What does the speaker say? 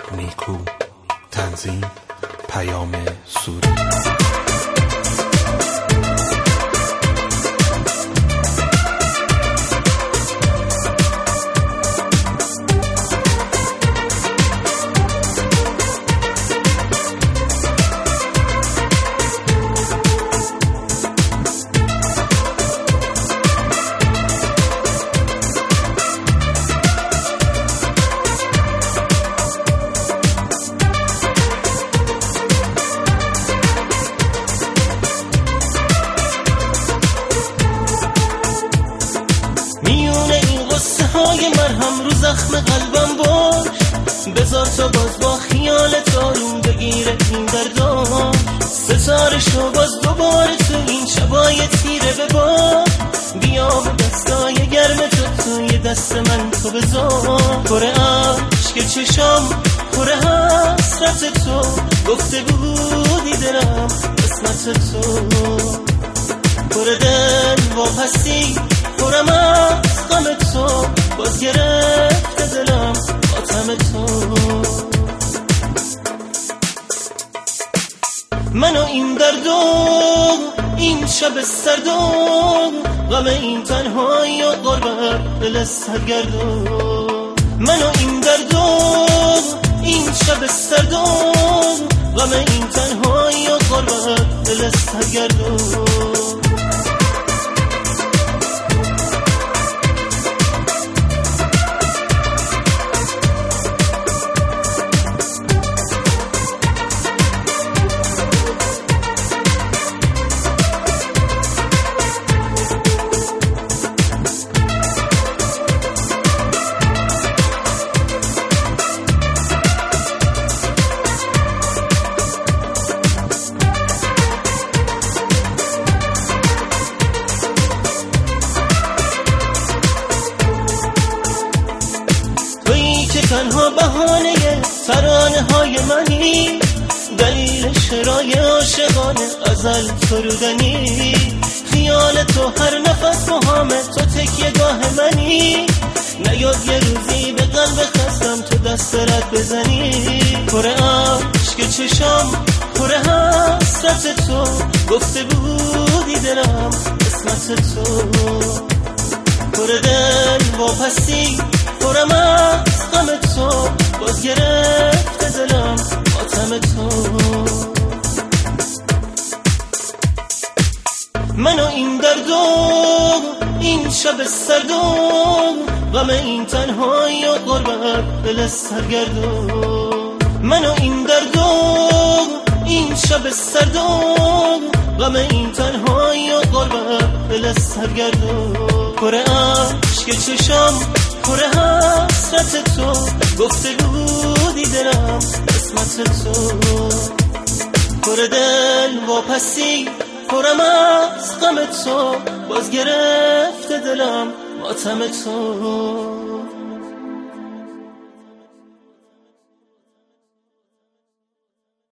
نیکو. تنظیم پیام سوری. میونه این قصه های مرهم رو زخم قلبم باش، بذار تا باز با خیالت آروم بگیره این دردام. ستاره شو باز دوباره تو این شبای تیره ببار، بیا و دستای گرم تو توی دست من تو بذار. پر عشق چشام پر حسرت تو، گفته بودی دلم قسمت تو. پر دل واپسی پرم از غم تو، باز گرفته دلم خاتم تو. من و این درد و این شب سرد و غم این تنهایی و غربت دل سرگردو. من و این درد و این شب سرد و غم این تنهایی و غربت دل سرگردو. تنها بهانه ترانه های منی، دلیل شعرهای عاشقانه غزل سرودنی. خیال تو هر نفس مهمه، تو تکیه گاه منی. نیاد یه روزی به قلب خستم تو دست رد بزنی. پر عشق چشام پر حسرت تو، گفته بودی دلم قسمت تو. پر دل واپسی پرم از غم تو، باز گرفته دلم خاتم تو. من و این درد و این شب سرد و غم این تنهایی و غربت دل سرگردو. من و این درد و این شب سرد و غم این تنهایی و غربت دل سرگردو. پر عشق چشام پر حسرت تو، گفته بودی دلم قسمت تو. پر دل واپسی پرم از غم تو، باز گرفته دلم ماتم تو.